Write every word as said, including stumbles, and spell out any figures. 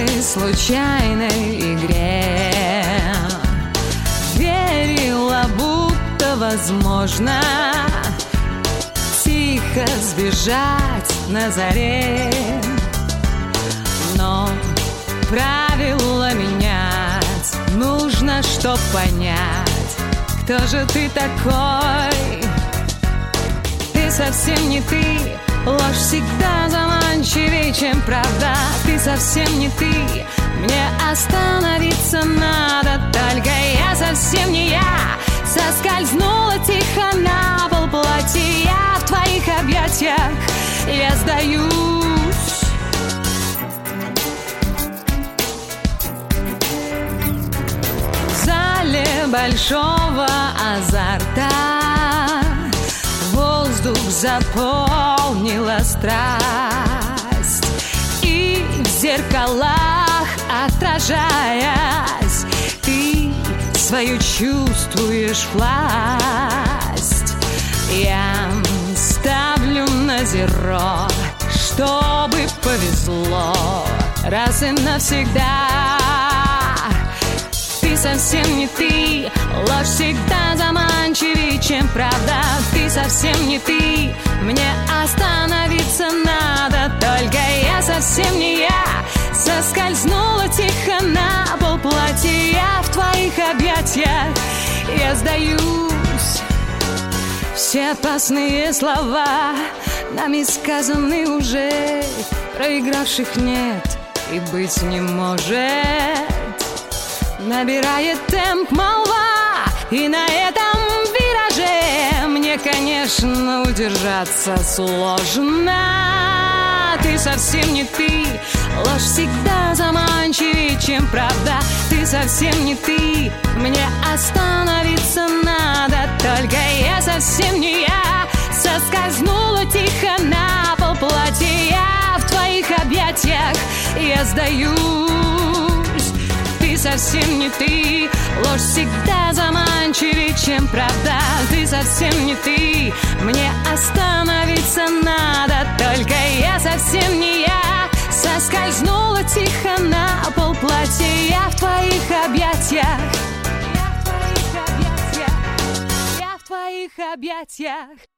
этой случайной игре. Верила, будто возможно тихо сбежать на заре, но правила менять нужно, чтоб понять, кто же ты такой. Ты совсем не ты, ложь всегда заманчивее, чем правда. Ты совсем не ты, мне остановиться надо только. Я совсем не я, соскользнула тихо на пол платья. Я в твоих объятиях, я сдаюсь. В зале большого азарта воздух заполнила страсть, и в зеркалах отражаясь, ты свою чувствуешь власть. Я ставлю на зеро, чтобы повезло раз и навсегда. Ты совсем не ты, ложь всегда заманчивее, чем правда. Ты совсем не ты, мне остановиться надо только. Я совсем не я, соскользнула тихо на пол платья. Я в твоих объятиях, я сдаюсь. Все опасные слова нами сказаны уже, проигравших нет и быть не может. Набирает темп молва, и на этом вираже мне, конечно, удержаться сложно. Ты совсем не ты, ложь всегда заманчивее, чем правда. Ты совсем не ты, мне остановиться надо только. Я совсем не я, соскользнула тихо на пол платья. Я в твоих объятиях, я сдаюсь. Ты совсем не ты, ложь всегда заманчивее, чем правда. Ты совсем не ты, мне остановиться надо только. Я совсем не я, соскользнула тихо на пол платья. Я в твоих объятиях, я в твоих объятиях, я в твоих объятиях.